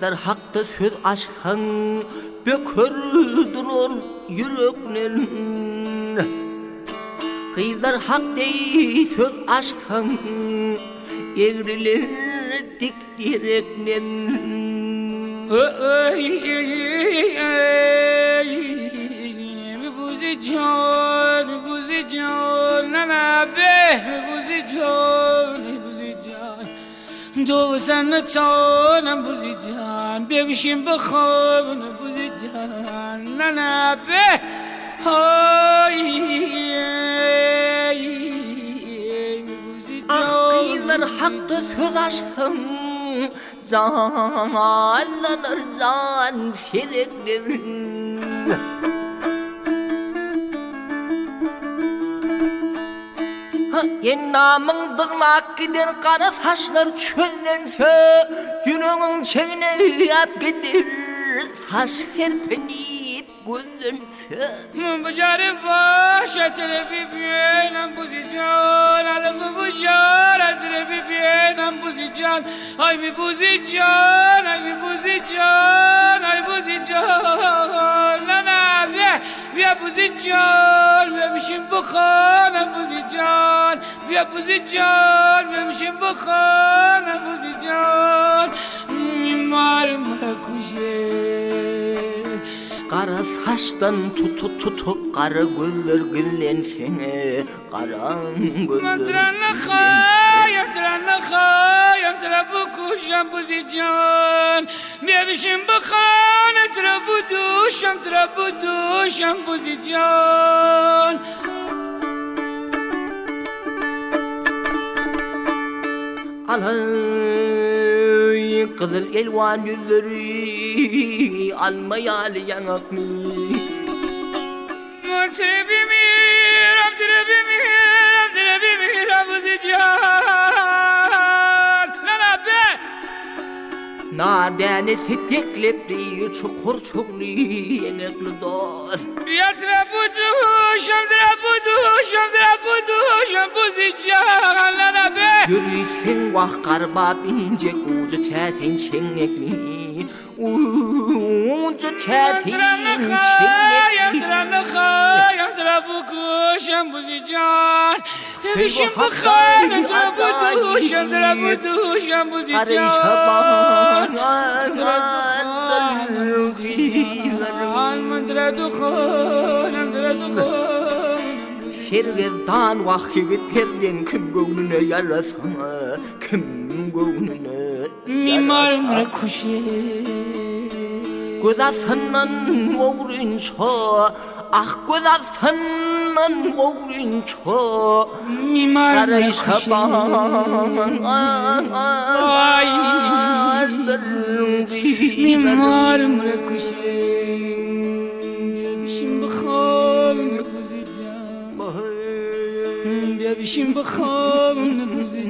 Kıydar hakta söz açsan bökür durur yüreklen. Kıydar hak dey söz açsan evrilir dik direklen. Buzi can, nana be, buzi can. Do sen çan, buzi can, bebişim bakın, buzi can, nana be, hay, buzi can. Kıydar hakta söz açsan canlanır can fereklerin. En namın dığlak gider kara saçlar çöllense yüreğin çeğine yap gider saç serpenip gözlense. Bucarı baş açılı bibiyenem buzican, alıfı bucar açılı bibiyenem buzican. Ay bir buzican, ay bir buzican, ay buzican. Nana be, bir buzican, bebişim bakana buzican. Bir buzican, bebişim bakana buzican. Mimarım kuşe. Kara saçtan tutup kara güller güllense kara güller. Mantranı khayam tra bu kuşam buzican. Bebişim bakana tra bu duşam buzican. Alay kızıl elvan yüzleri almayalı yanaklı. Trebimir buzican. Nana be. Nadeniz hiteklepli çukur çuklu yenekli dost. Ya trabuduşam buzican. Nana be. Yürüysen vah karba binecek ucu tetin çengekli. Ucu tetin çengekli. Yam trabukuşam buzican. Bebişim bakana trabuduşam buzican. Sergezdan vakitlerden kim gönlüne yarasana, kim gönlüne Mimarım kuşe. Gözasından oğrunça, ah gözasından oğrunça. Mimarım kuşe. Mimarım kuşe. Bebişim bakana buzican. Bebişim bakana buzican.